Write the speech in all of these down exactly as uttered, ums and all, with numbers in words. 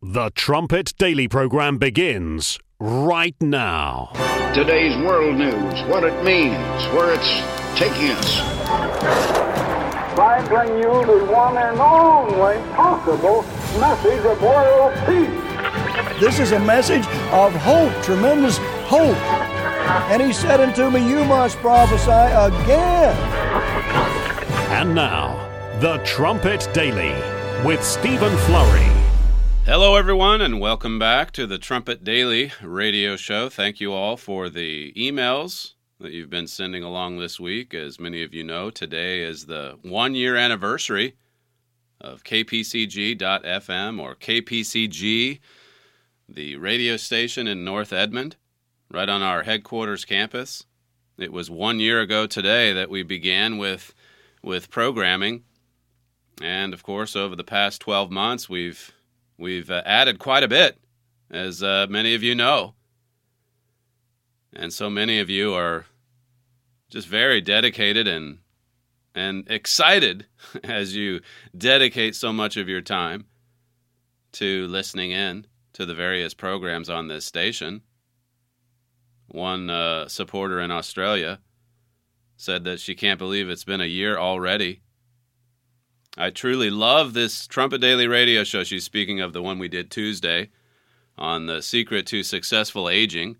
The Trumpet Daily program begins right now. Today's world news, what it means, where it's taking us. I bring you the one and only possible message of world peace. This is a message of hope, tremendous hope. And he said unto me, you must prophesy again. And now, The Trumpet Daily with Stephen Flurry. Hello, everyone, and welcome back to the Trumpet Daily radio show. Thank you all for the emails that you've been sending along this week. As many of you know, today is the one-year anniversary of K P C G dot F M, or K P C G, the radio station in North Edmond, right on our headquarters campus. It was one year ago today that we began with, with programming, and of course, over the past twelve months, we've We've uh, added quite a bit, as uh, many of you know. And so many of you are just very dedicated and and excited as you dedicate so much of your time to listening in to the various programs on this station. One uh, supporter in Australia said that she can't believe it's been a year already. I truly love this Trumpet Daily radio show. She's speaking of the one we did Tuesday on the secret to successful aging.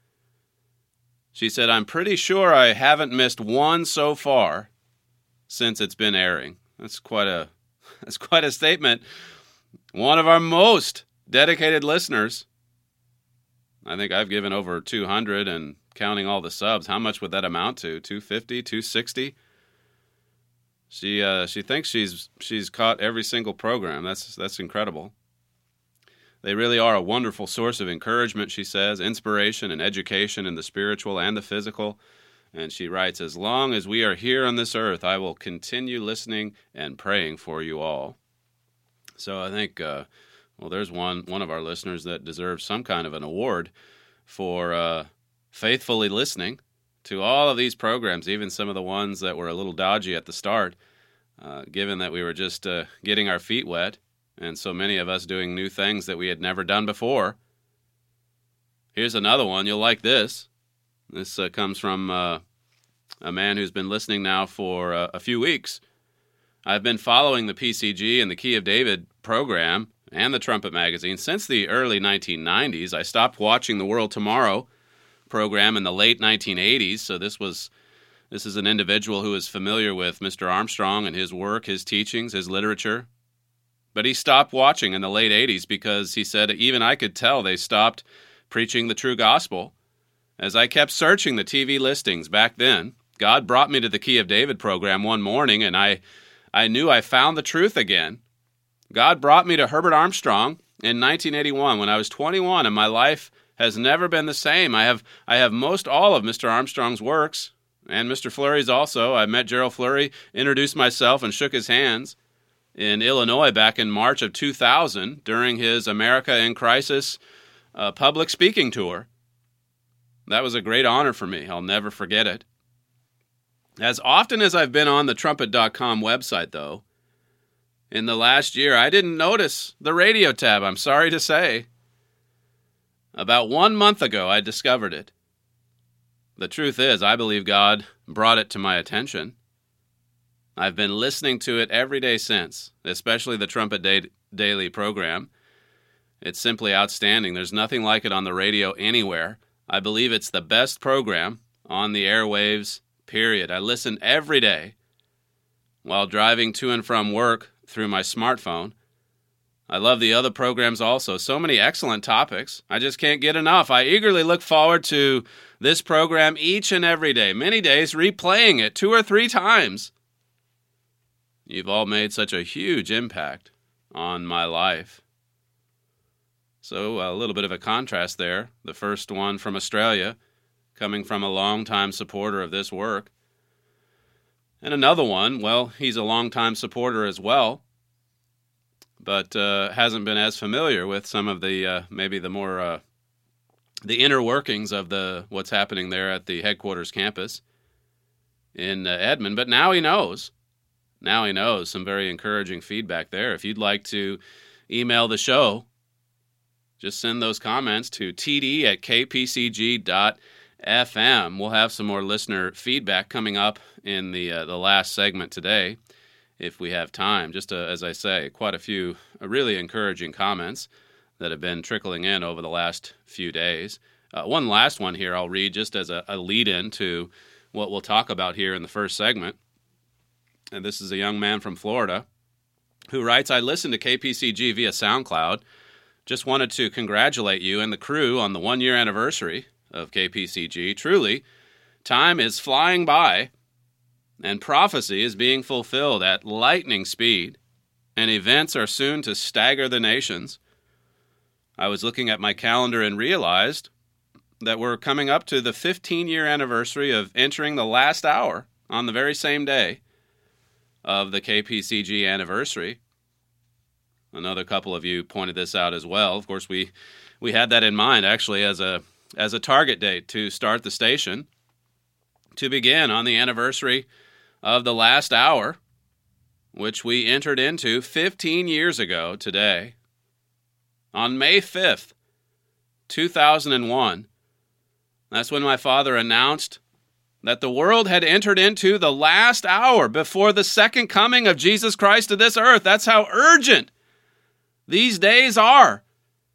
She said, I'm pretty sure I haven't missed one so far since it's been airing. That's quite a that's quite a statement. One of our most dedicated listeners. I think I've given over two hundred, and counting all the subs, how much would that amount to? two fifty, two sixty? She uh, she thinks she's she's caught every single program. That's that's incredible. They really are a wonderful source of encouragement, she says, inspiration and education in the spiritual and the physical. And she writes, as long as we are here on this earth, I will continue listening and praying for you all. So I think, uh, well, there's one, one of our listeners that deserves some kind of an award for uh, faithfully listening to all of these programs, even some of the ones that were a little dodgy at the start, uh, given that we were just uh, getting our feet wet, and so many of us doing new things that we had never done before. Here's another one. You'll like this. This uh, comes from uh, a man who's been listening now for uh, a few weeks. I've been following the P C G and the Key of David program and the Trumpet magazine since the early nineteen nineties. I stopped watching the World Tomorrow program in the late nineteen eighties, so this was this is an individual who is familiar with Mister Armstrong and his work, his teachings, his literature. But he stopped watching in the late eighties because he said, even I could tell they stopped preaching the true gospel. As I kept searching the T V listings back then, God brought me to the Key of David program one morning, and I, I knew I found the truth again. God brought me to Herbert Armstrong in nineteen eighty-one when I was twenty-one, and my life has never been the same. I have I have most all of Mister Armstrong's works, and Mister Flurry's also. I met Gerald Flurry, introduced myself, and shook his hands in Illinois back in March of two thousand during his America in Crisis uh, public speaking tour. That was a great honor for me. I'll never forget it. As often as I've been on the trumpet dot com website, though, in the last year, I didn't notice the radio tab, I'm sorry to say. About one month ago, I discovered it. The truth is, I believe God brought it to my attention. I've been listening to it every day since, especially the Trumpet Day- Daily program. It's simply outstanding. There's nothing like it on the radio anywhere. I believe it's the best program on the airwaves, period. I listen every day while driving to and from work through my smartphone. I love the other programs also. So many excellent topics. I just can't get enough. I eagerly look forward to this program each and every day, many days replaying it two or three times. You've all made such a huge impact on my life. So a little bit of a contrast there. The first one from Australia, coming from a longtime supporter of this work. And another one, well, he's a longtime supporter as well, but uh, hasn't been as familiar with some of the, uh, maybe the more, uh, the inner workings of the what's happening there at the headquarters campus in uh, Edmond. But now he knows. Now he knows. Some very encouraging feedback there. If you'd like to email the show just send those comments to t d at k p c g dot f m. We'll have some more listener feedback coming up in the uh, the last segment today, if we have time. Just uh, as I say, quite a few uh, really encouraging comments that have been trickling in over the last few days. Uh, one last one here I'll read just as a, a lead-in to what we'll talk about here in the first segment. And this is a young man from Florida who writes, I listened to K P C G via SoundCloud. Just wanted to congratulate you and the crew on the one-year anniversary of K P C G. Truly, time is flying by, and prophecy is being fulfilled at lightning speed, and events are soon to stagger the nations. I was looking at my calendar and realized that we're coming up to the fifteen-year anniversary of entering the last hour on the very same day of the K P C G anniversary. Another couple of you pointed this out as well. Of course, we we had that in mind, actually, as a as a target date to start the station, to begin on the anniversary of the last hour, which we entered into fifteen years ago today. On May fifth, two thousand one, that's when my father announced that the world had entered into the last hour before the second coming of Jesus Christ to this earth. That's how urgent these days are.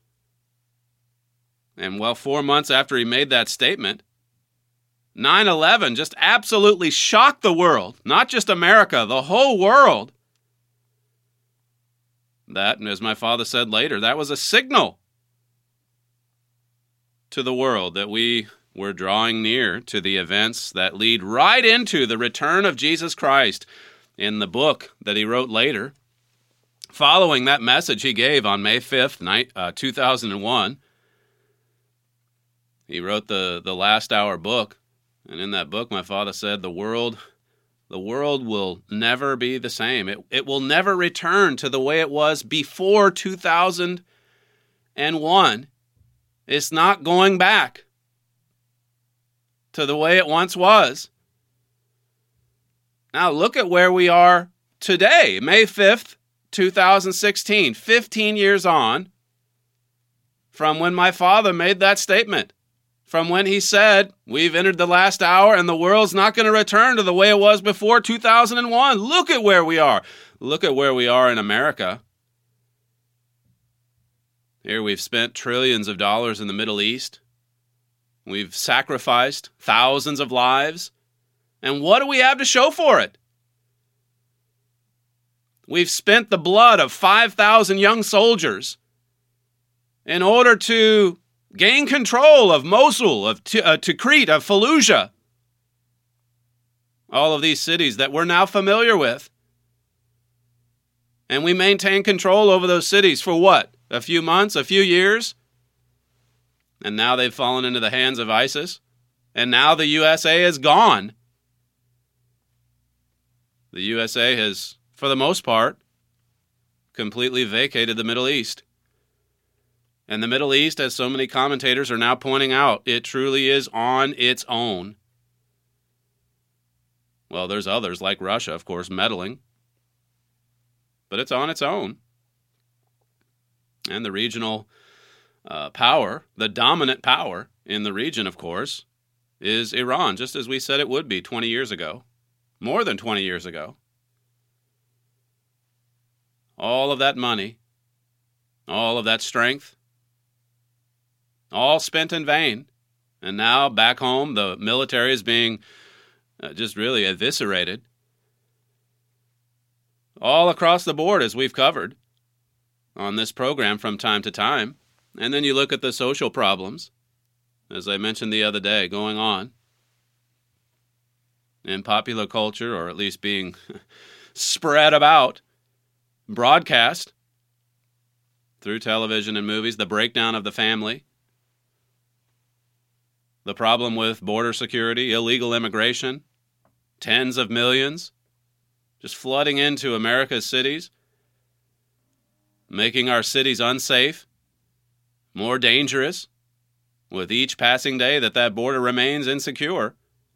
And well, four months after he made that statement, nine eleven just absolutely shocked the world, not just America, the whole world. That, and as my father said later, that was a signal to the world that we were drawing near to the events that lead right into the return of Jesus Christ. In the book that he wrote later, following that message he gave on May fifth, two thousand one, he wrote the, the Last Hour book. And in that book, my father said, the world, the world will never be the same. It, it will never return to the way it was before two thousand one. It's not going back to the way it once was. Now look at where we are today, May fifth, two thousand sixteen, fifteen years on from when my father made that statement, from when he said, we've entered the last hour and the world's not going to return to the way it was before two thousand one. Look at where we are. Look at where we are in America. Here we've spent trillions of dollars in the Middle East. We've sacrificed thousands of lives. And what do we have to show for it? We've spent the blood of five thousand young soldiers in order to gain control of Mosul, of T- uh, Tikrit, of Fallujah. All of these cities that we're now familiar with. And we maintain control over those cities for what? A few months, a few years? And now they've fallen into the hands of ISIS. And now the U S A is gone. The U S A has, for the most part, completely vacated the Middle East. And the Middle East, as so many commentators are now pointing out, it truly is on its own. Well, there's others, like Russia, of course, meddling. But it's on its own. And the regional uh, power, the dominant power in the region, of course, is Iran, just as we said it would be twenty years ago. More than twenty years ago. All of that money, all of that strength, all spent in vain. And now back home, the military is being uh, just really eviscerated. All across the board, as we've covered on this program from time to time. And then you look at the social problems, as I mentioned the other day, going on in popular culture, or at least being spread about, broadcast through television and movies, the breakdown of the family, the problem with border security, illegal immigration, tens of millions just flooding into America's cities, making our cities unsafe, more dangerous, with each passing day that that border remains insecure.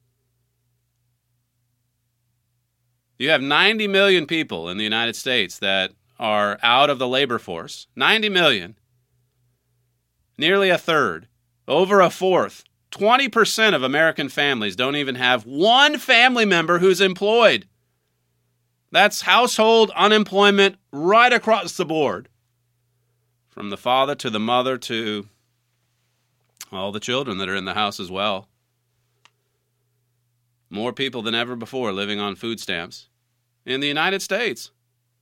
You have ninety million people in the United States that are out of the labor force. ninety million. Nearly a third, over a fourth, twenty percent of American families don't even have one family member who's employed. That's household unemployment right across the board, from the father to the mother to all the children that are in the house as well. More people than ever before living on food stamps in the United States.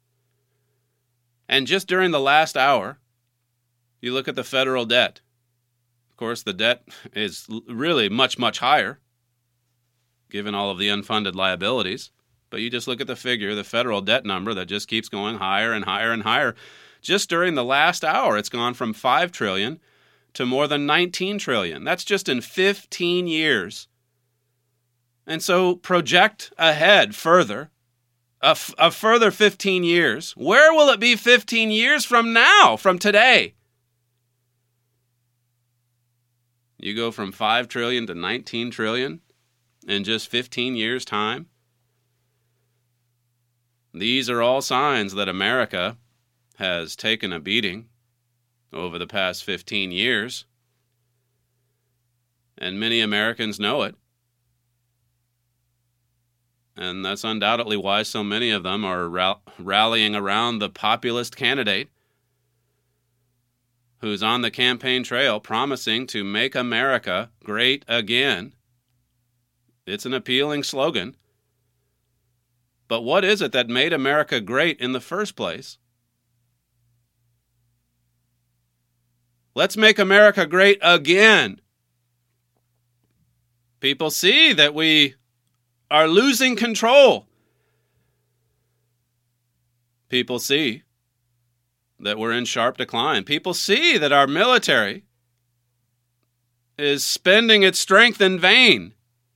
And just during the last hour, you look at the federal debt. Of course, the debt is really much, much higher, given all of the unfunded liabilities. But you just look at the figure, the federal debt number that just keeps going higher and higher and higher. Just during the last hour, it's gone from five trillion dollars to more than nineteen trillion dollars. That's just in fifteen years. And so project ahead further, a, f- a further fifteen years. Where will it be fifteen years from now, from today? You go from five trillion dollars to nineteen trillion dollars in just fifteen years' time. These are all signs that America has taken a beating over the past fifteen years, and many Americans know it. And that's undoubtedly why so many of them are ra- rallying around the populist candidate who's on the campaign trail promising to make America great again. It's an appealing slogan. But what is it that made America great in the first place? Let's make America great again. People see that we are losing control. People see that we're in sharp decline. People see that our military is spending its strength in vain.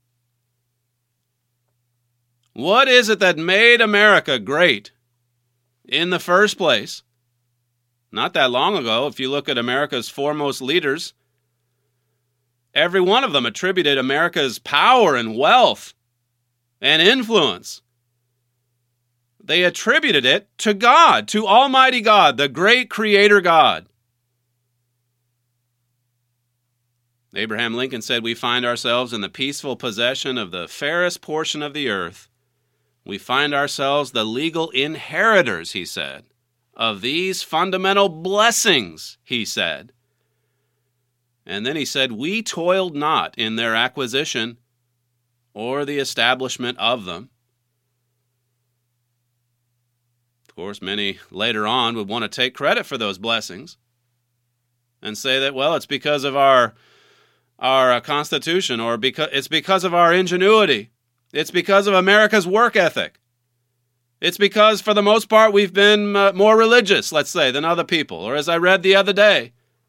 What is it that made America great in the first place? Not that long ago, if you look at America's foremost leaders, every one of them attributed America's power and wealth and influence. They attributed it to God, to Almighty God, the great Creator God. Abraham Lincoln said, "We find ourselves in the peaceful possession of the fairest portion of the earth. We find ourselves the legal inheritors," he said, "of these fundamental blessings," he said. And then he said, "We toiled not in their acquisition or the establishment of them." Of course, many later on would want to take credit for those blessings and say that, well, it's because of our our uh, Constitution, or because it's because of our ingenuity. It's because of America's work ethic. It's because, for the most part, we've been uh, more religious, let's say, than other people. Or as I read the other day,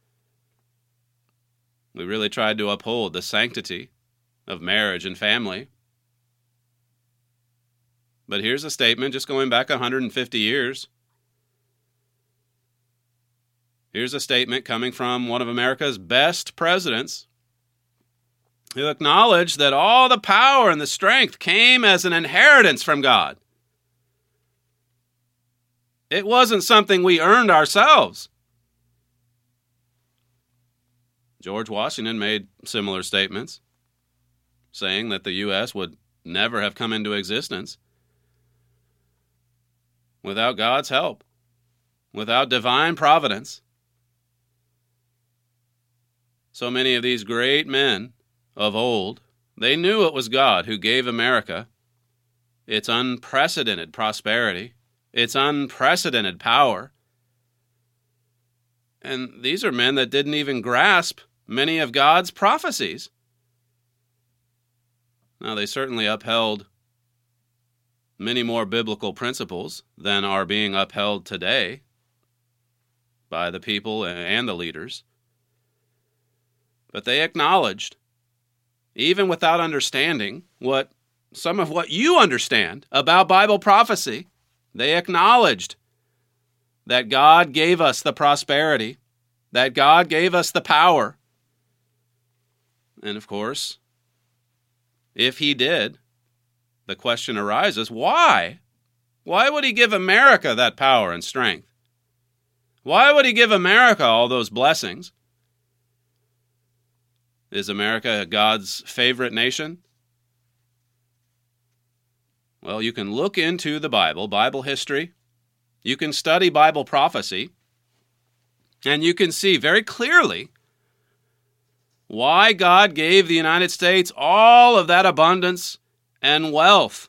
we really tried to uphold the sanctity of marriage and family. But here's a statement just going back one hundred fifty years. Here's a statement coming from one of America's best presidents, who acknowledged that all the power and the strength came as an inheritance from God. It wasn't something we earned ourselves. George Washington made similar statements, saying that the U S would never have come into existence without God's help, without divine providence. So many of these great men of old, they knew it was God who gave America its unprecedented prosperity, its unprecedented power. And these are men that didn't even grasp many of God's prophecies. Now, they certainly upheld many more biblical principles than are being upheld today by the people and the leaders. But they acknowledged, even without understanding what some of what you understand about Bible prophecy, they acknowledged that God gave us the prosperity, that God gave us the power. And of course, if he did, the question arises, why? Why would he give America that power and strength? Why would he give America all those blessings? Is America God's favorite nation? Well, you can look into the Bible, Bible history. You can study Bible prophecy. And you can see very clearly why God gave the United States all of that abundance and wealth.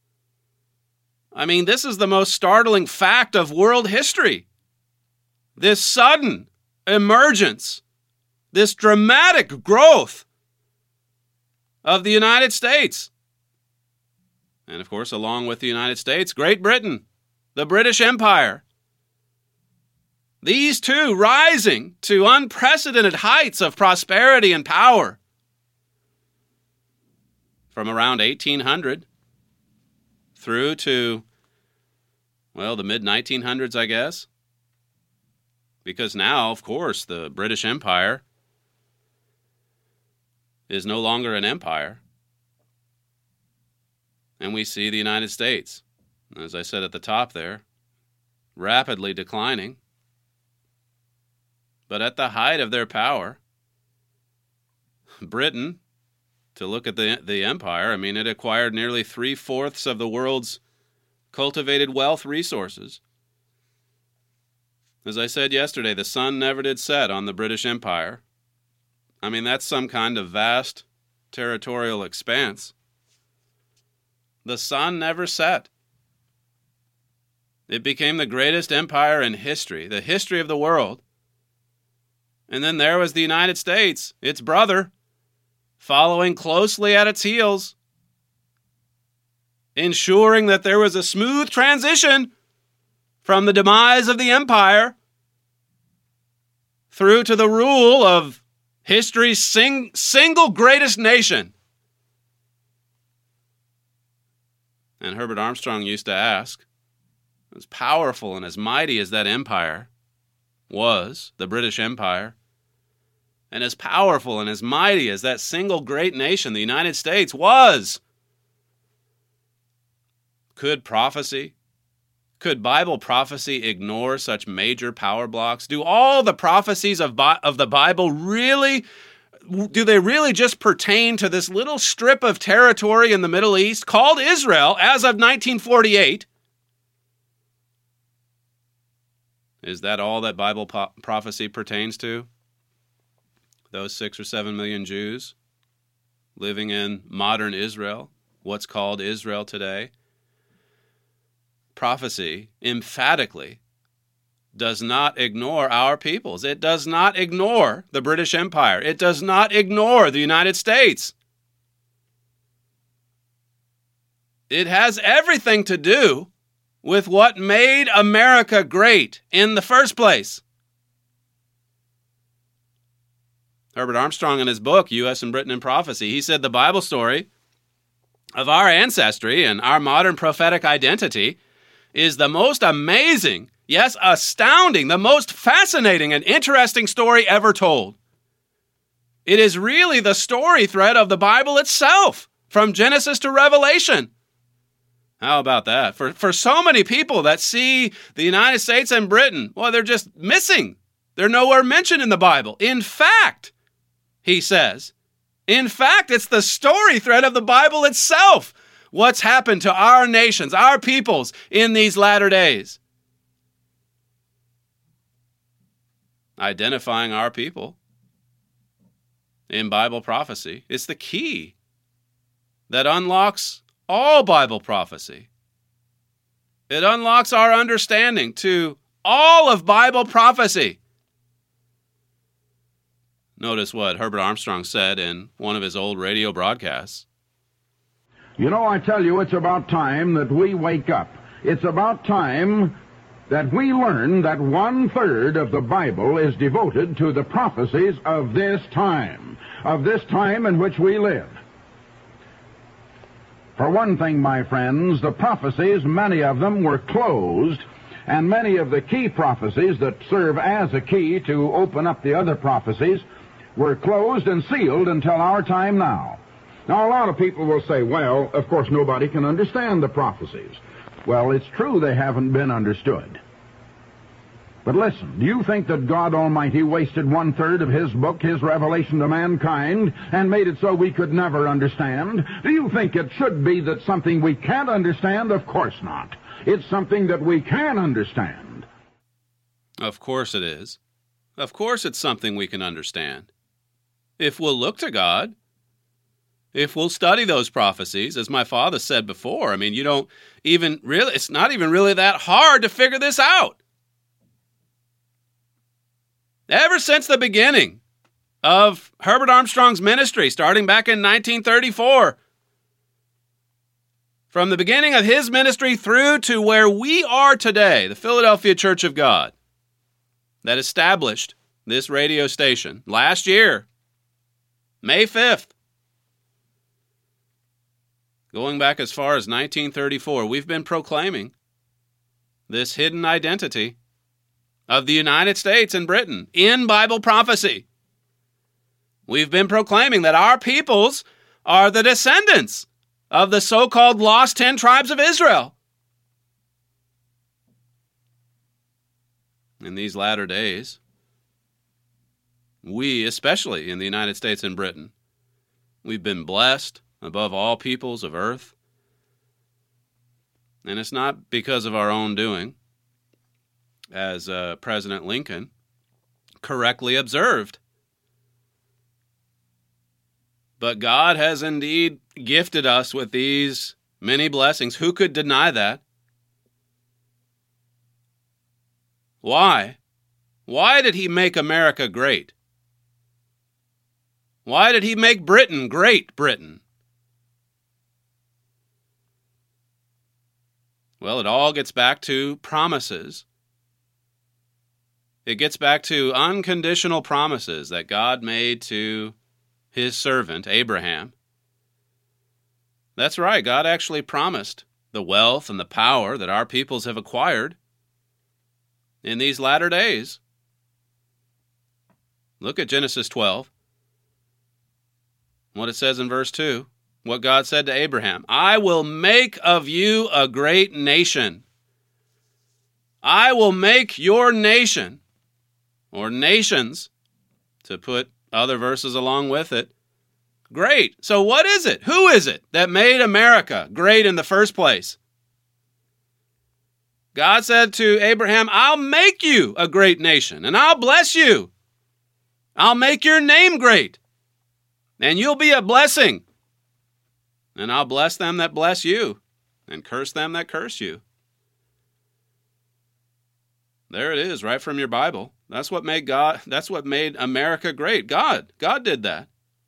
I mean, this is the most startling fact of world history. This sudden emergence, this dramatic growth of the United States. And of course, along with the United States, Great Britain, the British Empire. These two rising to unprecedented heights of prosperity and power. From around eighteen hundred through to, well, the mid nineteen hundreds, I guess. Because now, of course, the British Empire is no longer an empire. And we see the United States, as I said at the top there, rapidly declining. But at the height of their power, Britain, to look at the, the empire, I mean, it acquired nearly three-fourths of the world's cultivated wealth resources. As I said yesterday, the sun never did set on the British Empire. I mean, that's some kind of vast territorial expanse. The sun never set. It became the greatest empire in history, the history of the world. And then there was the United States, its brother, following closely at its heels, ensuring that there was a smooth transition from the demise of the empire through to the rule of history's sing- single greatest nation. And Herbert Armstrong used to ask, as powerful and as mighty as that empire was, the British Empire, and as powerful and as mighty as that single great nation, the United States, was, could prophecy, could Bible prophecy ignore such major power blocks? Do all the prophecies of, Bi- of the Bible really, do they really just pertain to this little strip of territory in the Middle East called Israel as of nineteen forty-eight? Is that all that Bible po- prophecy pertains to? Those six or seven million Jews living in modern Israel, what's called Israel today? Prophecy emphatically does not ignore our peoples. It does not ignore the British Empire. It does not ignore the United States. It has everything to do with what made America great in the first place. Herbert Armstrong, in his book, U S and Britain in Prophecy, he said the Bible story of our ancestry and our modern prophetic identity is the most amazing, yes, astounding, the most fascinating and interesting story ever told. It is really the story thread of the Bible itself, from Genesis to Revelation. How about that? For, for so many people that see the United States and Britain, well, they're just missing. They're nowhere mentioned in the Bible. In fact, he says, in fact, it's the story thread of the Bible itself. What's happened to our nations, our peoples in these latter days? Identifying our people in Bible prophecy is the key that unlocks all Bible prophecy. It unlocks our understanding to all of Bible prophecy. Notice what Herbert Armstrong said in one of his old radio broadcasts. You know, I tell you, it's about time that we wake up. It's about time that we learn that one-third of the Bible is devoted to the prophecies of this time, of this time in which we live. For one thing, my friends, the prophecies, many of them were closed, and many of the key prophecies that serve as a key to open up the other prophecies were closed and sealed until our time now. Now, a lot of people will say, well, of course, nobody can understand the prophecies. Well, it's true they haven't been understood. But listen, do you think that God Almighty wasted one-third of His book, His revelation to mankind, and made it so we could never understand? Do you think it should be that something we can't understand? Of course not. It's something that we can understand. Of course it is. Of course it's something we can understand. If we'll look to God, if we'll study those prophecies, as my father said before, I mean, you don't even really, it's not even really that hard to figure this out. Ever since the beginning of Herbert Armstrong's ministry, starting back in nineteen thirty-four, from the beginning of his ministry through to where we are today, the Philadelphia Church of God, that established this radio station last year, May fifth, going back as far as nineteen thirty-four, we've been proclaiming this hidden identity of the United States and Britain in Bible prophecy. We've been proclaiming that our peoples are the descendants of the so-called lost ten tribes of Israel. In these latter days, we, especially in the United States and Britain, we've been blessed above all peoples of earth. And it's not because of our own doing, as uh, President Lincoln correctly observed. But God has indeed gifted us with these many blessings. Who could deny that? Why? Why did He make America great? Why did He make Britain great Britain? Well, it all gets back to promises. It gets back to unconditional promises that God made to His servant, Abraham. That's right, God actually promised the wealth and the power that our peoples have acquired in these latter days. Look at Genesis twelve. What it says in verse two. What God said to Abraham. I will make of you a great nation. I will make your nation, or nations, to put other verses along with it, great. So what is it? Who is it that made America great in the first place? God said to Abraham, I'll make you a great nation, and I'll bless you. I'll make your name great, and you'll be a blessing. And I'll bless them that bless you, and curse them that curse you. There it is, right from your Bible. That's what made God, that's what made America great. God. God did that.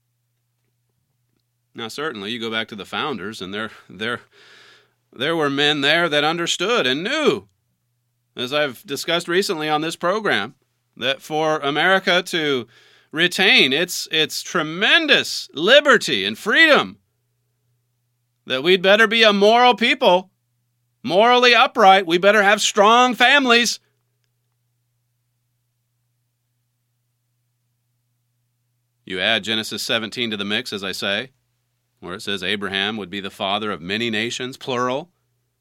Now, certainly, you go back to the founders, and there, there, there were men there that understood and knew, as I've discussed recently on this program, that for America to retain its, its tremendous liberty and freedom, that we'd better be a moral people, morally upright. We better have strong families. You add Genesis seventeen to the mix, as I say, where it says Abraham would be the father of many nations, plural.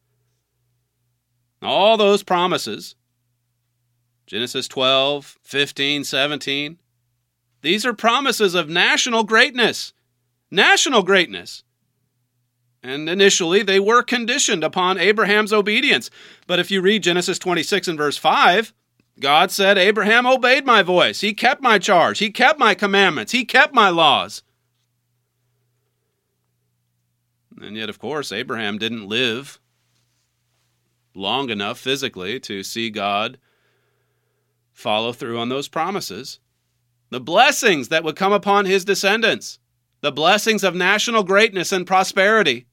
All those promises, Genesis twelve, fifteen, seventeen, these are promises of national greatness. National greatness. And initially, they were conditioned upon Abraham's obedience. But if you read Genesis twenty-six and verse five, God said, Abraham obeyed my voice. He kept my charge. He kept my commandments. He kept my laws. And yet, of course, Abraham didn't live long enough physically to see God follow through on those promises. The blessings that would come upon his descendants, the blessings of national greatness and prosperity.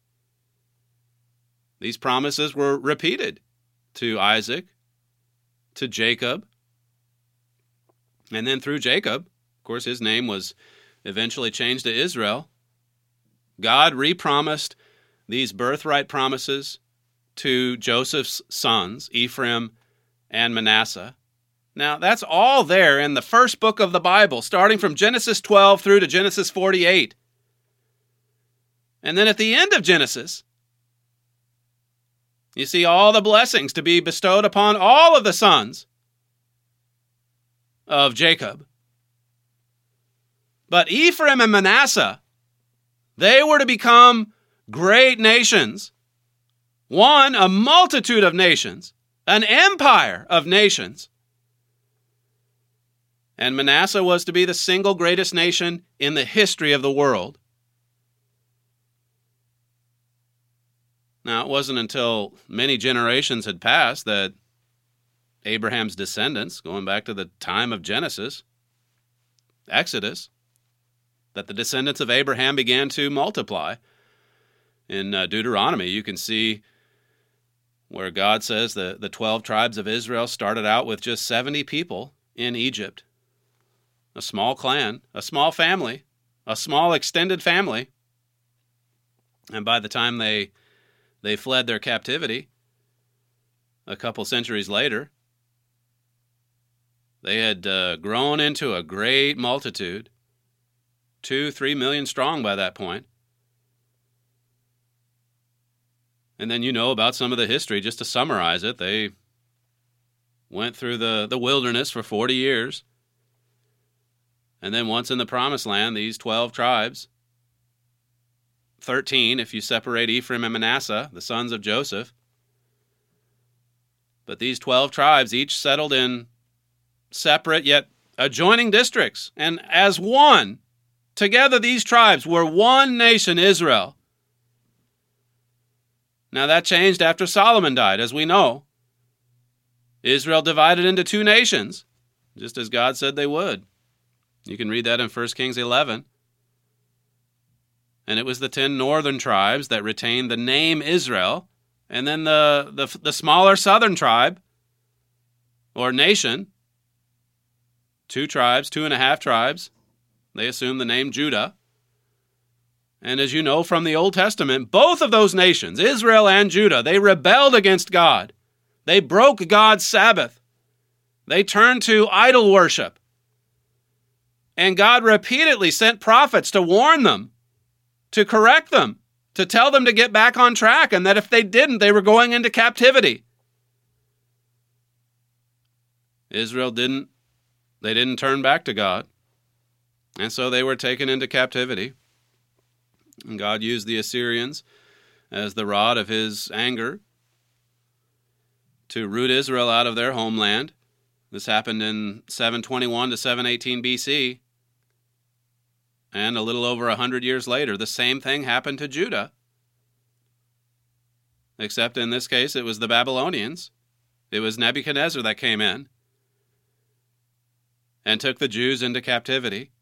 These promises were repeated to Isaac, to Jacob, and then through Jacob, of course, his name was eventually changed to Israel. God re-promised these birthright promises to Joseph's sons, Ephraim and Manasseh. Now, that's all there in the first book of the Bible, starting from Genesis twelve through to Genesis forty-eight. And then at the end of Genesis, you see all the blessings to be bestowed upon all of the sons of Jacob. But Ephraim and Manasseh, they were to become great nations. One, a multitude of nations, an empire of nations. And Manasseh was to be the single greatest nation in the history of the world. Now, it wasn't until many generations had passed that Abraham's descendants, going back to the time of Genesis, Exodus, that the descendants of Abraham began to multiply. In uh, Deuteronomy, you can see where God says the, the twelve tribes of Israel started out with just seventy people in Egypt. A small clan, a small family, a small extended family. And by the time they they fled their captivity, a couple centuries later, they had uh, grown into a great multitude, two, three million strong by that point. And then you know about some of the history. Just to summarize it, they went through the, the wilderness for forty years. And then once in the promised land, these twelve tribes, thirteen if you separate Ephraim and Manasseh, the sons of Joseph. But these twelve tribes each settled in separate yet adjoining districts. And as one, together these tribes were one nation, Israel. Now that changed after Solomon died, as we know. Israel divided into two nations, just as God said they would. You can read that in First Kings eleven. And it was the ten northern tribes that retained the name Israel, and then the, the, the smaller southern tribe, or nation, two tribes, two and a half tribes, they assumed the name Judah. And as you know from the Old Testament, both of those nations, Israel and Judah, they rebelled against God. They broke God's Sabbath. They turned to idol worship. And God repeatedly sent prophets to warn them, to correct them, to tell them to get back on track, and that if they didn't, they were going into captivity. Israel didn't, they didn't turn back to God. And so they were taken into captivity. And God used the Assyrians as the rod of his anger to root Israel out of their homeland. This happened in seven twenty-one to seven eighteen B C. And a little over a hundred years later, the same thing happened to Judah. Except in this case, it was the Babylonians. It was Nebuchadnezzar that came in and took the Jews into captivity.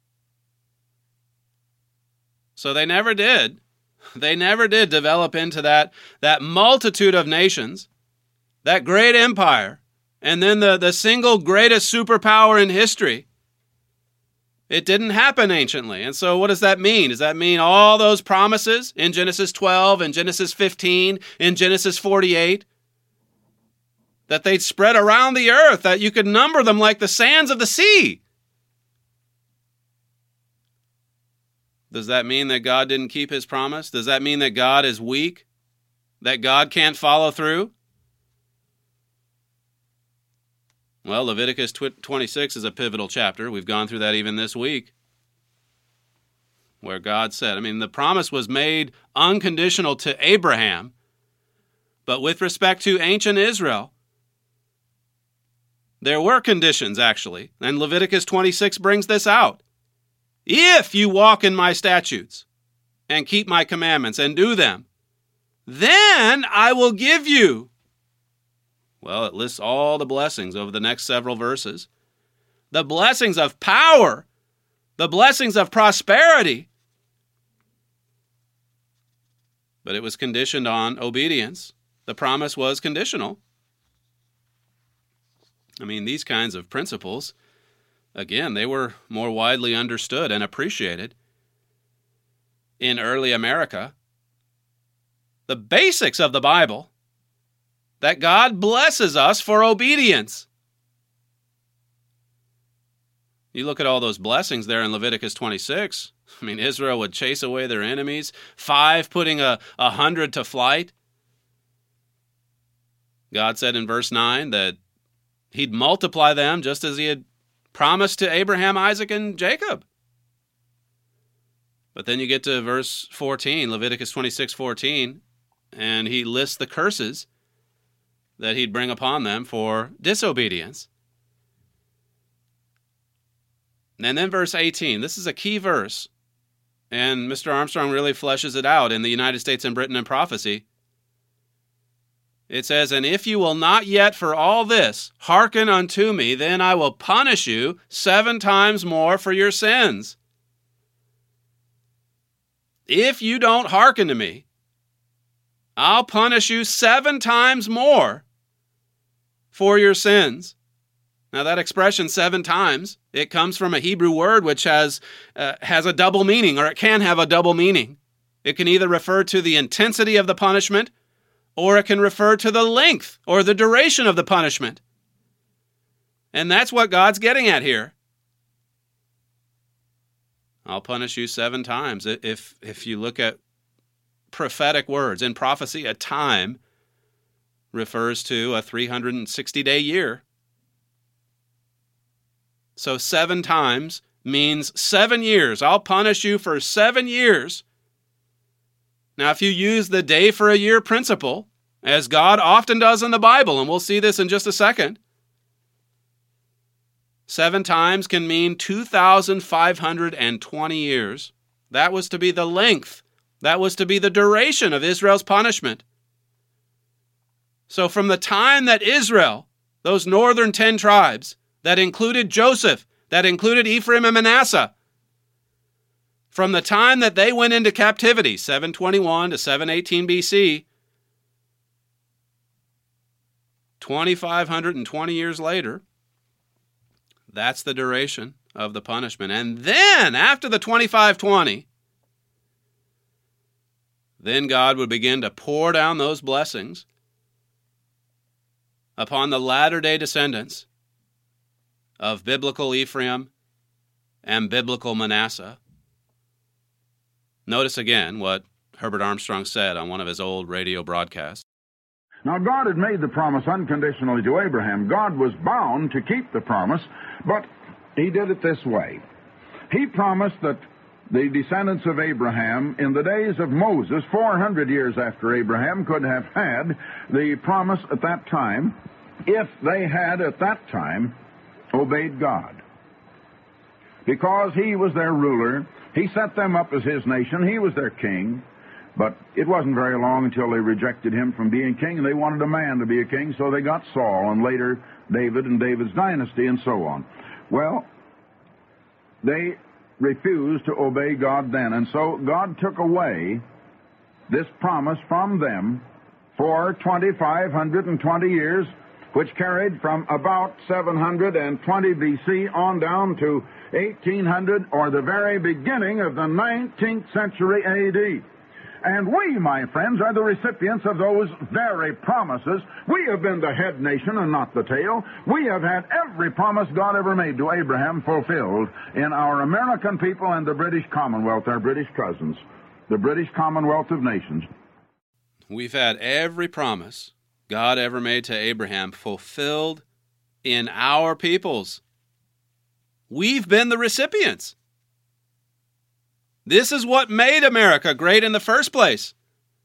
So they never did. They never did develop into that, that multitude of nations, that great empire, and then the, the single greatest superpower in history. It didn't happen anciently. And so what does that mean? Does that mean all those promises in Genesis twelve, in Genesis fifteen, in Genesis forty-eight, that they'd spread around the earth, that you could number them like the sands of the sea? Does that mean that God didn't keep his promise? Does that mean that God is weak? That God can't follow through? Well, Leviticus twenty-six is a pivotal chapter. We've gone through that even this week, where God said, I mean, the promise was made unconditional to Abraham, but with respect to ancient Israel, there were conditions, actually, and Leviticus twenty-six brings this out. If you walk in my statutes and keep my commandments and do them, then I will give you. Well, it lists all the blessings over the next several verses. The blessings of power, the blessings of prosperity. But it was conditioned on obedience. The promise was conditional. I mean, these kinds of principles, again, they were more widely understood and appreciated in early America. The basics of the Bible, that God blesses us for obedience. You look at all those blessings there in Leviticus twenty-six. I mean, Israel would chase away their enemies, five putting a, a hundred to flight. God said in verse nine that he'd multiply them just as he had promised to Abraham, Isaac, and Jacob. But then you get to verse fourteen, Leviticus twenty-six fourteen, and he lists the curses that he'd bring upon them for disobedience. And then verse eighteen, this is a key verse, and Mister Armstrong really fleshes it out in the United States and Britain in Prophecy. It says, "And if you will not yet for all this hearken unto me, then I will punish you seven times more for your sins." If you don't hearken to me, I'll punish you seven times more for your sins. Now that expression, seven times, it comes from a Hebrew word which has uh, has a double meaning, or it can have a double meaning. It can either refer to the intensity of the punishment, or it can refer to the length or the duration of the punishment. And that's what God's getting at here. I'll punish you seven times. If, if you look at prophetic words, in prophecy, a time refers to a three hundred sixty day year. So seven times means seven years. I'll punish you for seven years. Now, if you use the day for a year principle, as God often does in the Bible, and we'll see this in just a second, seven times can mean two thousand five hundred twenty years. That was to be the length. That was to be the duration of Israel's punishment. So from the time that Israel, those northern ten tribes, that included Joseph, that included Ephraim and Manasseh, from the time that they went into captivity, seven twenty-one to seven eighteen B C, two thousand five hundred twenty years later, that's the duration of the punishment. And then, after the twenty-five twenty, then God would begin to pour down those blessings upon the latter-day descendants of biblical Ephraim and biblical Manasseh. Notice again what Herbert Armstrong said on one of his old radio broadcasts. Now, God had made the promise unconditionally to Abraham. God was bound to keep the promise, but he did it this way. He promised that the descendants of Abraham in the days of Moses, four hundred years after Abraham, could have had the promise at that time if they had at that time obeyed God. Because he was their ruler, he set them up as his nation, he was their king. But it wasn't very long until they rejected him from being king, and they wanted a man to be a king, so they got Saul, and later David and David's dynasty, and so on. Well, they refused to obey God then, and so God took away this promise from them for two thousand five hundred twenty years, which carried from about seven hundred twenty B C on down to eighteen hundred, or the very beginning of the nineteenth century A D. And we, my friends, are the recipients of those very promises. We have been the head nation and not the tail. We have had every promise God ever made to Abraham fulfilled in our American people and the British Commonwealth, our British cousins, the British Commonwealth of Nations. We've had every promise God ever made to Abraham fulfilled in our peoples. We've been the recipients. This is what made America great in the first place.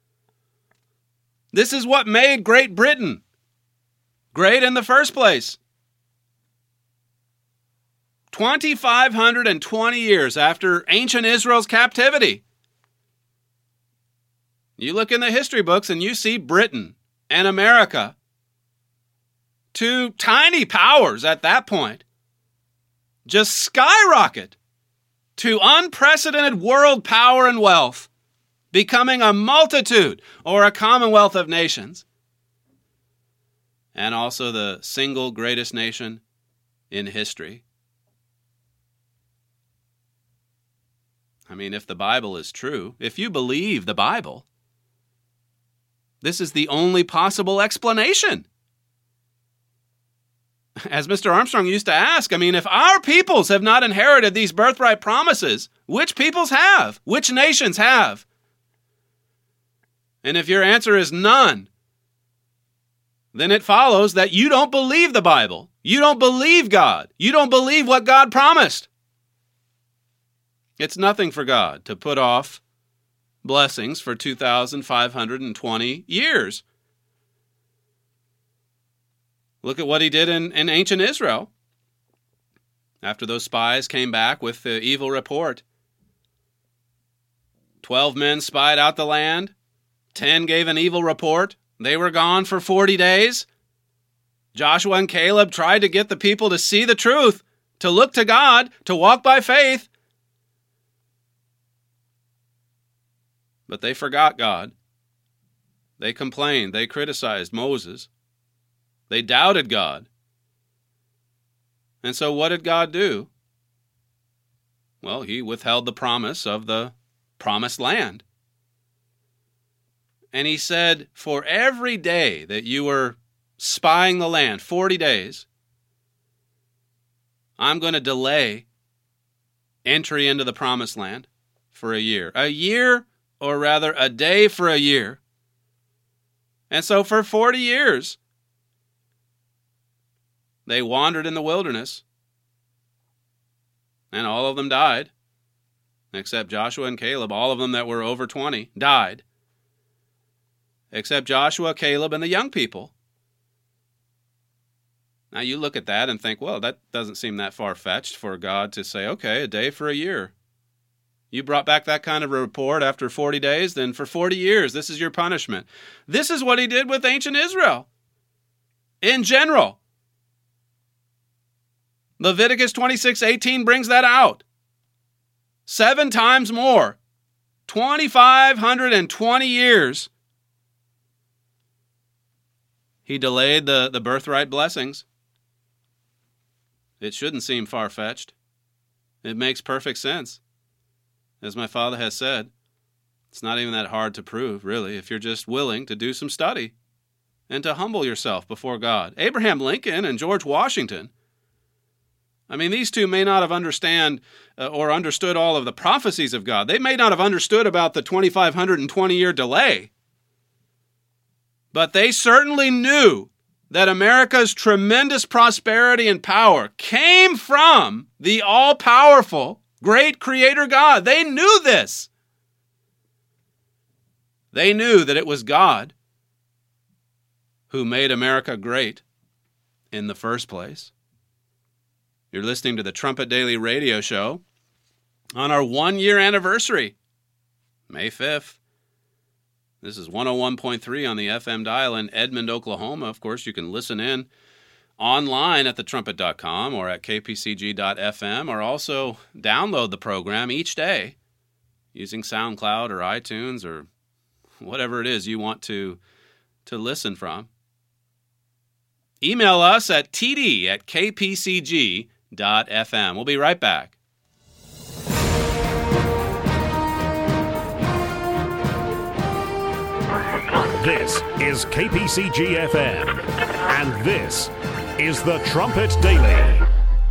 This is what made Great Britain great in the first place. two thousand five hundred twenty years after ancient Israel's captivity. You look in the history books and you see Britain and America, two tiny powers at that point, just skyrocket to unprecedented world power and wealth, becoming a multitude or a commonwealth of nations, and also the single greatest nation in history. I mean, if the Bible is true, if you believe the Bible, this is the only possible explanation. As Mister Armstrong used to ask, I mean, if our peoples have not inherited these birthright promises, which peoples have? Which nations have? And if your answer is none, then it follows that you don't believe the Bible. You don't believe God. You don't believe what God promised. It's nothing for God to put off blessings for two thousand five hundred twenty years. Look at what he did in, in ancient Israel. After those spies came back with the evil report, twelve men spied out the land. Ten gave an evil report. They were gone for forty days. Joshua and Caleb tried to get the people to see the truth, to look to God, to walk by faith. But they forgot God. They complained. They criticized Moses. They doubted God. And so what did God do? Well, he withheld the promise of the promised land. And he said, for every day that you were spying the land, forty days, I'm going to delay entry into the promised land for a year. A year, or rather a day for a year. And so for forty years, they wandered in the wilderness, and all of them died, except Joshua and Caleb. All of them that were over twenty died, except Joshua, Caleb, and the young people. Now you look at that and think, well, that doesn't seem that far-fetched for God to say, okay, a day for a year. You brought back that kind of a report after forty days, then for forty years, this is your punishment. This is what he did with ancient Israel in general. Leviticus twenty-six eighteen brings that out. Seven times more. two thousand five hundred twenty years. He delayed the, the birthright blessings. It shouldn't seem far-fetched. It makes perfect sense. As my father has said, it's not even that hard to prove, really, if you're just willing to do some study and to humble yourself before God. Abraham Lincoln and George Washington, I mean, these two may not have understand uh, or understood all of the prophecies of God. They may not have understood about the two thousand five hundred twenty year delay. But they certainly knew that America's tremendous prosperity and power came from the all-powerful, great Creator God. They knew this. They knew that it was God who made America great in the first place. You're listening to the Trumpet Daily Radio Show on our one-year anniversary, May fifth. This is one oh one point three on the F M dial in Edmond, Oklahoma. Of course, you can listen in online at the trumpet dot com or at k p c g dot f m, or also download the program each day using SoundCloud or iTunes or whatever it is you want to, to listen from. Email us at t d at k p c g dot f m. We'll be right back. This is K P C G F M, and this is the Trumpet Daily.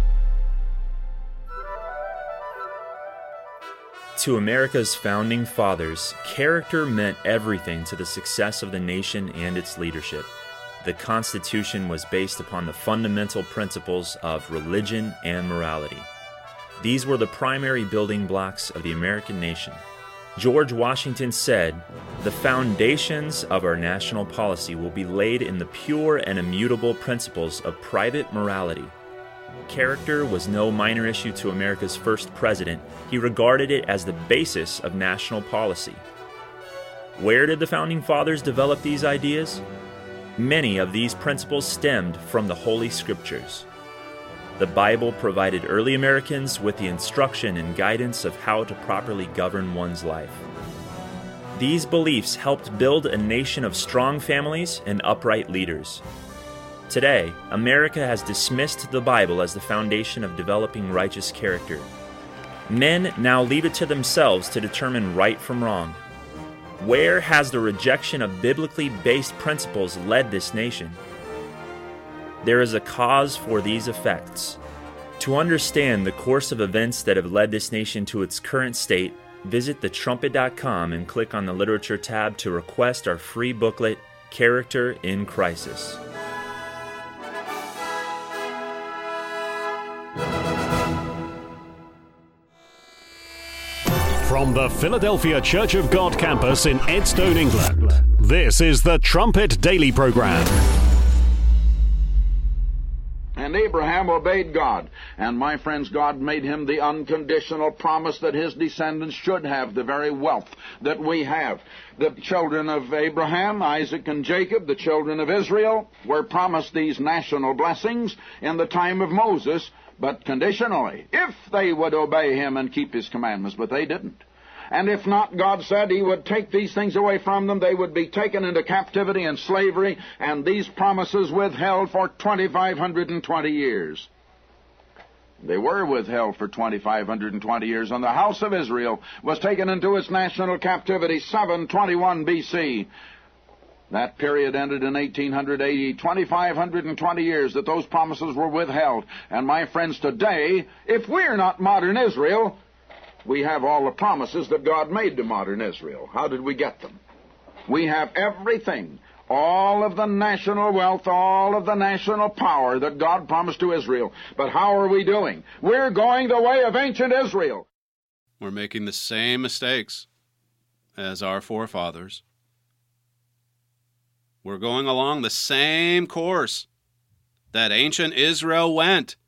To America's founding fathers, character meant everything to the success of the nation and its leadership. The Constitution was based upon the fundamental principles of religion and morality. These were the primary building blocks of the American nation. George Washington said, "The foundations of our national policy will be laid in the pure and immutable principles of private morality." Character was no minor issue to America's first president. He regarded it as the basis of national policy. Where did the Founding Fathers develop these ideas? Many of these principles stemmed from the Holy Scriptures. The Bible provided early Americans with the instruction and guidance of how to properly govern one's life. These beliefs helped build a nation of strong families and upright leaders. Today, America has dismissed the Bible as the foundation of developing righteous character. Men now leave it to themselves to determine right from wrong. Where has the rejection of biblically based principles led this nation? There is a cause for these effects. To understand the course of events that have led this nation to its current state, visit the trumpet dot com and click on the Literature tab to request our free booklet, Character in Crisis. From the Philadelphia Church of God campus in Edstone, England, this is the Trumpet Daily Program. And Abraham obeyed God. And my friends, God made him the unconditional promise that his descendants should have the very wealth that we have. The children of Abraham, Isaac, and Jacob, the children of Israel, were promised these national blessings in the time of Moses, but conditionally, if they would obey him and keep his commandments, but they didn't. And if not, God said he would take these things away from them. They would be taken into captivity and slavery, and these promises withheld for two thousand five hundred twenty years. They were withheld for two thousand five hundred twenty years, and the house of Israel was taken into its national captivity seven twenty-one B C. That period ended in eighteen eighty, two thousand five hundred twenty years that those promises were withheld. And my friends, today, if we're not modern Israel, we have all the promises that God made to modern Israel. How did we get them? We have everything, all of the national wealth, all of the national power that God promised to Israel. But how are we doing? We're going the way of ancient Israel. We're making the same mistakes as our forefathers. We're going along the same course that ancient Israel went.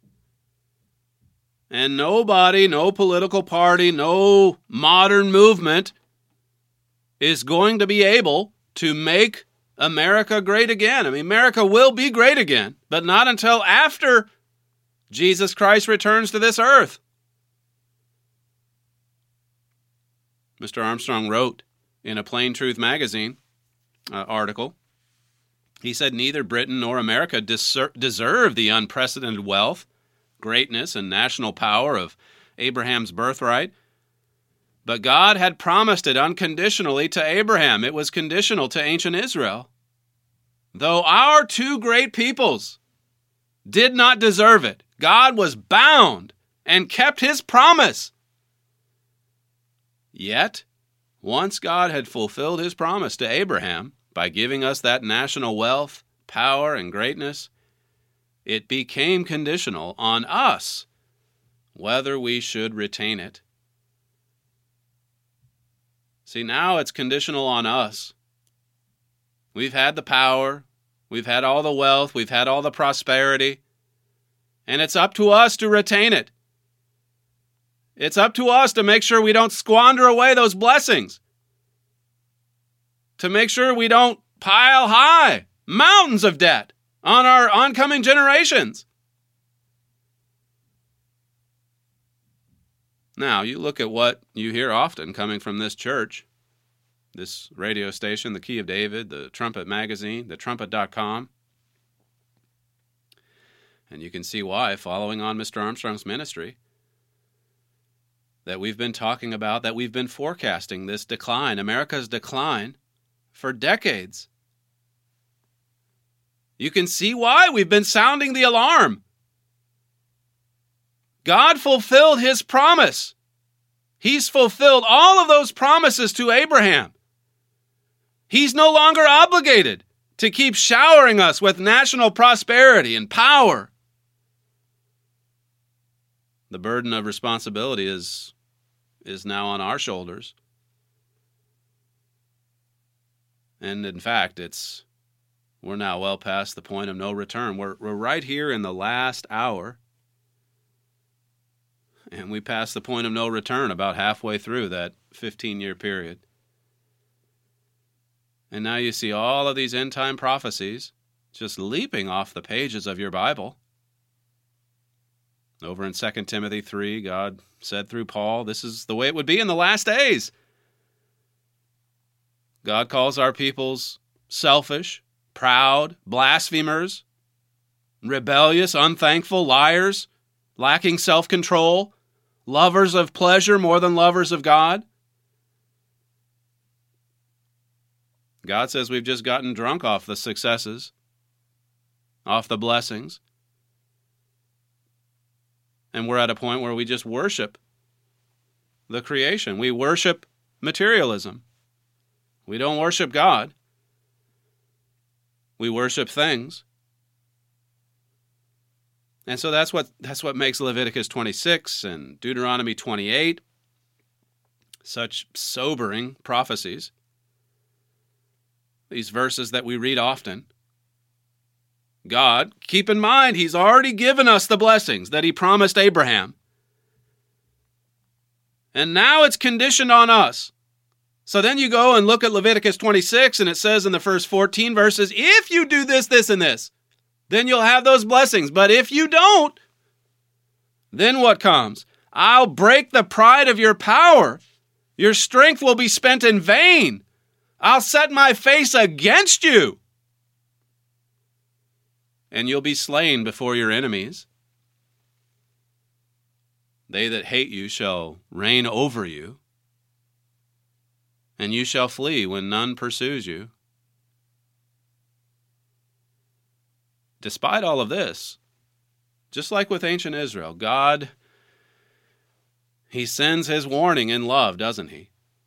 And nobody, no political party, no modern movement is going to be able to make America great again. I mean, America will be great again, but not until after Jesus Christ returns to this earth. Mister Armstrong wrote in a Plain Truth magazine uh, article, he said neither Britain nor America deser- deserve the unprecedented wealth, greatness, and national power of Abraham's birthright. But God had promised it unconditionally to Abraham. It was conditional to ancient Israel. Though our two great peoples did not deserve it, God was bound and kept his promise. Yet, once God had fulfilled his promise to Abraham by giving us that national wealth, power, and greatness, it became conditional on us whether we should retain it. See, now it's conditional on us. We've had the power, we've had all the wealth, we've had all the prosperity, and it's up to us to retain it. It's up to us to make sure we don't squander away those blessings, to make sure we don't pile high mountains of debt on our oncoming generations. Now, you look at what you hear often coming from this church, this radio station, the Key of David, the Trumpet Magazine, the trumpet dot com, and you can see why, following on Mister Armstrong's ministry, that we've been talking about, that we've been forecasting this decline, America's decline, for decades. You can see why we've been sounding the alarm. God fulfilled his promise. He's fulfilled all of those promises to Abraham. He's no longer obligated to keep showering us with national prosperity and power. The burden of responsibility is, is now on our shoulders. And in fact, it's we're now well past the point of no return. We're, we're right here in the last hour. And we passed the point of no return about halfway through that fifteen-year period. And now you see all of these end-time prophecies just leaping off the pages of your Bible. Over in Second Timothy three, God said through Paul, this is the way it would be in the last days. God calls our peoples selfish, proud, blasphemers, rebellious, unthankful, liars, lacking self-control, lovers of pleasure more than lovers of God. God says we've just gotten drunk off the successes, off the blessings, and we're at a point where we just worship the creation. We worship materialism. We don't worship God. We worship things. And so that's what that's what makes Leviticus twenty-six and Deuteronomy twenty-eight such sobering prophecies, these verses that we read often. God, keep in mind, he's already given us the blessings that he promised Abraham. And now it's conditioned on us. So then you go and look at Leviticus twenty-six, and it says in the first fourteen verses, if you do this, this, and this, then you'll have those blessings. But if you don't, then what comes? I'll break the pride of your power. Your strength will be spent in vain. I'll set my face against you. And you'll be slain before your enemies. They that hate you shall reign over you, and you shall flee when none pursues you. Despite all of this, just like with ancient Israel, God, he sends his warning in love, doesn't he?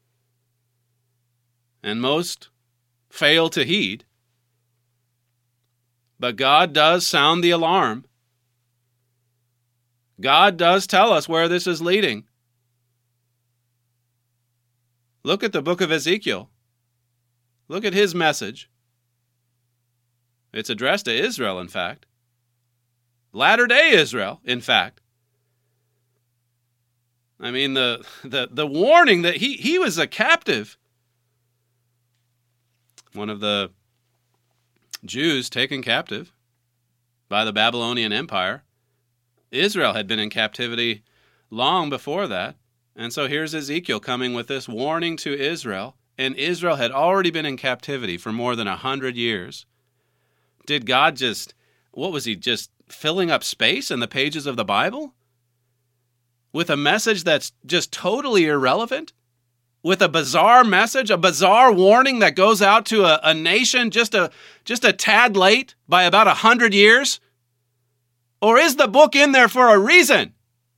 And most fail to heed. But God does sound the alarm. God does tell us where this is leading. Look at the book of Ezekiel. Look at his message. It's addressed to Israel, in fact. Latter-day Israel, in fact. I mean, the, the, the warning that he, he was a captive. One of the Jews taken captive by the Babylonian Empire. Israel had been in captivity long before that. And so here's Ezekiel coming with this warning to Israel. And Israel had already been in captivity for more than a hundred years. Did God just, what was he, just filling up space in the pages of the Bible? With a message that's just totally irrelevant? With a bizarre message, a bizarre warning that goes out to a, a nation just a, just a tad late by about a hundred years? Or is the book in there for a reason?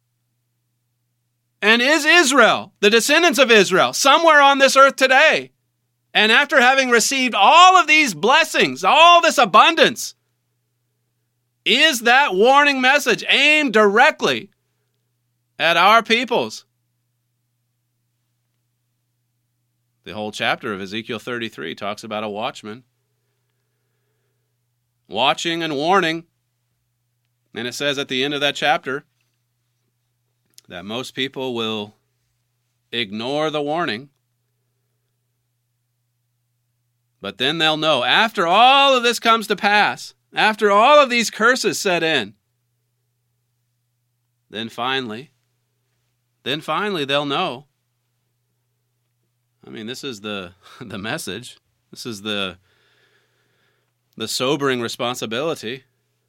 And is Israel, the descendants of Israel, somewhere on this earth today? And after having received all of these blessings, all this abundance, is that warning message aimed directly at our peoples? The whole chapter of Ezekiel thirty-three talks about a watchman watching and warning. And it says at the end of that chapter that most people will ignore the warning. But then they'll know, after all of this comes to pass, after all of these curses set in, then finally, then finally they'll know. I mean, this is the the message. This is the the sobering responsibility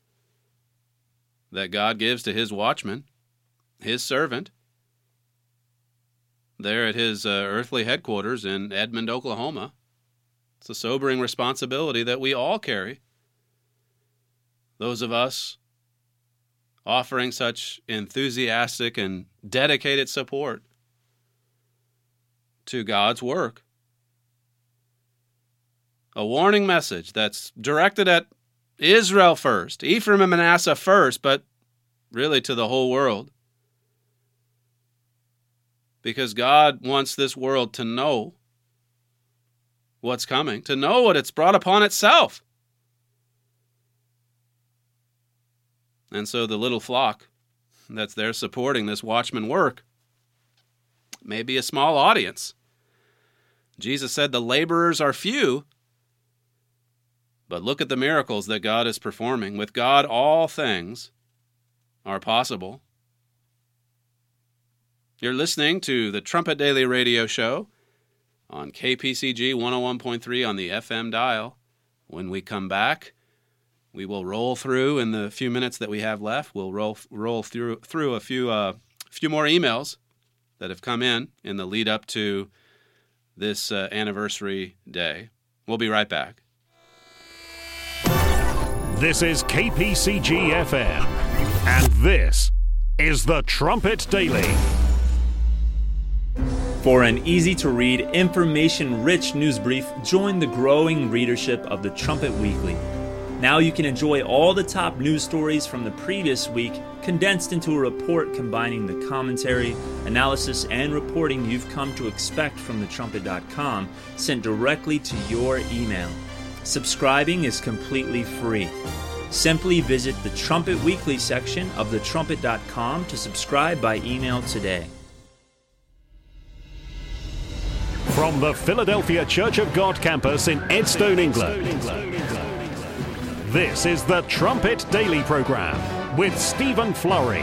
that God gives to his watchman, his servant, there at his uh, earthly headquarters in Edmond, Oklahoma. It's a sobering responsibility that we all carry. Those of us offering such enthusiastic and dedicated support to God's work. A warning message that's directed at Israel first, Ephraim and Manasseh first, but really to the whole world. Because God wants this world to know what's coming, to know what it's brought upon itself. And so the little flock that's there supporting this watchman work may be a small audience. Jesus said the laborers are few, but look at the miracles that God is performing. With God, all things are possible. You're listening to the Trumpet Daily Radio Show on K P C G one oh one point three on the F M dial. When we come back, we will roll through, in the few minutes that we have left, we'll roll roll through through a few uh, few more emails that have come in in the lead up to this uh, anniversary day. We'll be right back. This is K P C G F M, and this is the Trumpet Daily. For an easy-to-read, information-rich news brief, join the growing readership of the Trumpet Weekly. Now you can enjoy all the top news stories from the previous week condensed into a report combining the commentary, analysis, and reporting you've come to expect from the trumpet dot com, sent directly to your email. Subscribing is completely free. Simply visit the Trumpet Weekly section of the trumpet dot com to subscribe by email today. From the Philadelphia Church of God campus in Edstone, England, this is the Trumpet Daily Program with Stephen Flurry.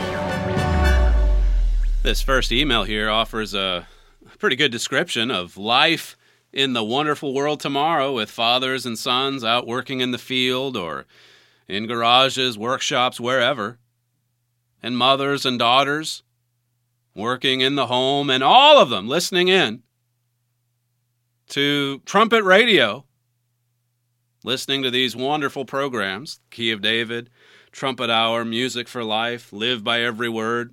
This first email here offers a pretty good description of life in the wonderful world tomorrow, with fathers and sons out working in the field or in garages, workshops, wherever, and mothers and daughters working in the home, and all of them listening in to Trumpet Radio, listening to these wonderful programs, Key of David, Trumpet Hour, Music for Life, Live by Every Word.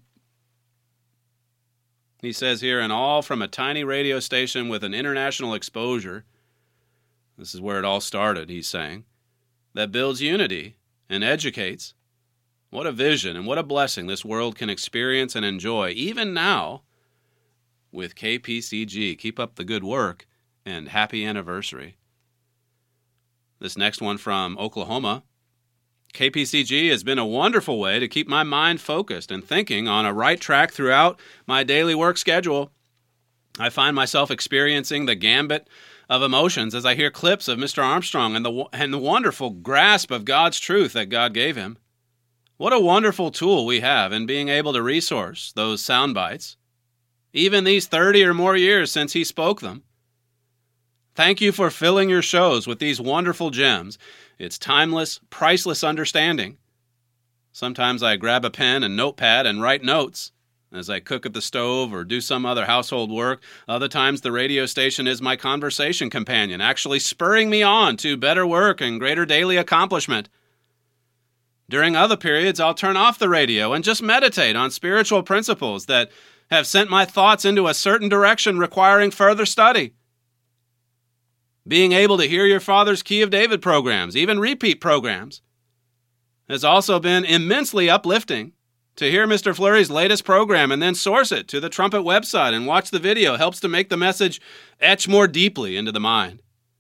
He says here, and all from a tiny radio station with an international exposure. This is where it all started, he's saying, that builds unity and educates. What a vision and what a blessing this world can experience and enjoy, even now, with K P C G. Keep up the good work, and happy anniversary. This next one from Oklahoma. K P C G has been a wonderful way to keep my mind focused and thinking on a right track throughout my daily work schedule. I find myself experiencing the gambit of emotions as I hear clips of Mister Armstrong and the and the wonderful grasp of God's truth that God gave him. What a wonderful tool we have in being able to resource those sound bites, even these thirty or more years since he spoke them. Thank you for filling your shows with these wonderful gems. It's timeless, priceless understanding. Sometimes I grab a pen and notepad and write notes as I cook at the stove or do some other household work. Other times the radio station is my conversation companion, actually spurring me on to better work and greater daily accomplishment. During other periods, I'll turn off the radio and just meditate on spiritual principles that have sent my thoughts into a certain direction requiring further study. Being able to hear your father's Key of David programs, even repeat programs, has also been immensely uplifting. To hear Mister Flurry's latest program and then source it to the Trumpet website and watch the video helps to make the message etch more deeply into the mind.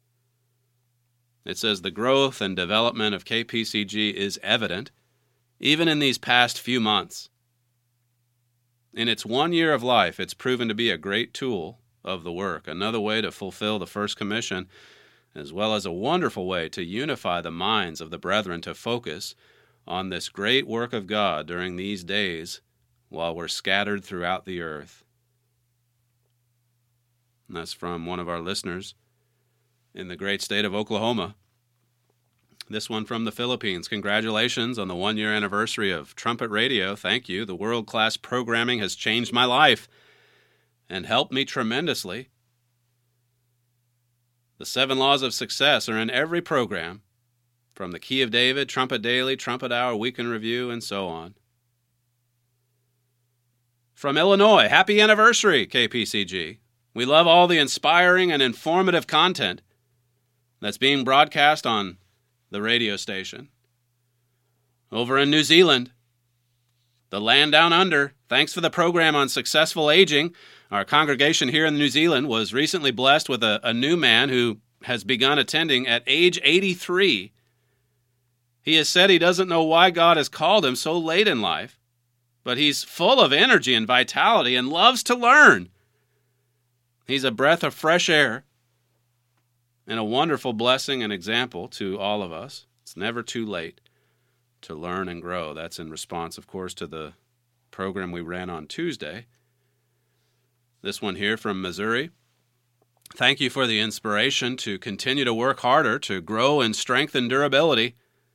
It says the growth and development of K P C G is evident, even in these past few months. In its one year of life, it's proven to be a great tool of the work, another way to fulfill the First Commission, as well as a wonderful way to unify the minds of the brethren to focus on this great work of God during these days while we're scattered throughout the earth. And that's from one of our listeners in the great state of Oklahoma. This one from the Philippines. Congratulations on the one-year anniversary of Trumpet Radio. Thank you. The world-class programming has changed my life and helped me tremendously. The seven laws of success are in every program, from the Key of David, Trumpet Daily, Trumpet Hour, Week in Review, and so on. From Illinois, happy anniversary, K P C G. We love all the inspiring and informative content that's being broadcast on the radio station. Over in New Zealand, the land down under, thanks for the program on successful aging. Our congregation here in New Zealand was recently blessed with a, a new man who has begun attending at age eighty-three. He has said he doesn't know why God has called him so late in life, but he's full of energy and vitality and loves to learn. He's a breath of fresh air and a wonderful blessing and example to all of us. It's never too late to learn and grow. That's in response, of course, to the program we ran on Tuesday. This one here from Missouri. Thank you for the inspiration to continue to work harder to grow in strength and durability.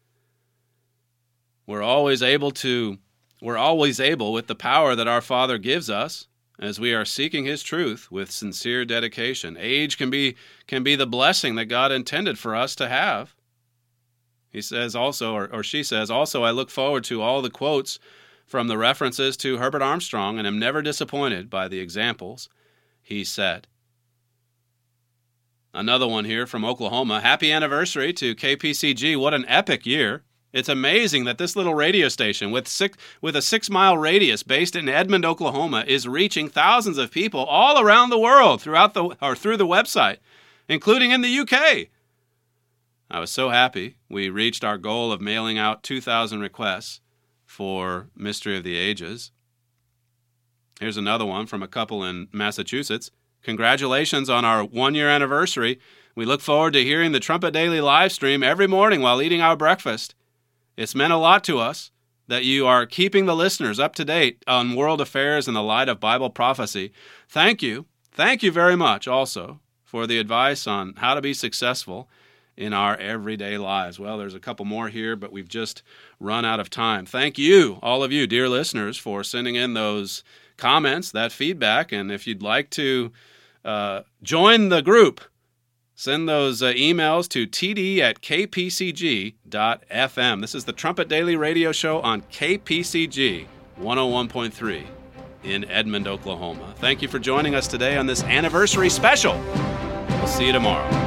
We're always able to, we're always able with the power that our Father gives us as we are seeking His truth with sincere dedication. Age can be can be the blessing that God intended for us to have. He says also, or, or she says, also, I look forward to all the quotes from the references to Herbert Armstrong and am never disappointed by the examples he set. Another one here from Oklahoma. Happy anniversary to K P C G. What an epic year. It's amazing that this little radio station with six, with a six-mile radius based in Edmond, Oklahoma, is reaching thousands of people all around the world throughout the or through the website, including in the U K. I was so happy we reached our goal of mailing out two thousand requests for Mystery of the Ages. Here's another one from a couple in Massachusetts. Congratulations on our one-year anniversary. We look forward to hearing the Trumpet Daily live stream every morning while eating our breakfast. It's meant a lot to us that you are keeping the listeners up to date on world affairs in the light of Bible prophecy. Thank you. Thank you very much also for the advice on how to be successful in our everyday lives. Well, there's a couple more here, but we've just run out of time. Thank you, all of you, dear listeners, for sending in those comments, that feedback. And if you'd like to uh, join the group, send those uh, emails to t d at k p c g dot f m. This is the Trumpet Daily Radio Show on K P C G one oh one point three in Edmond, Oklahoma. Thank you for joining us today on this anniversary special. We'll see you tomorrow.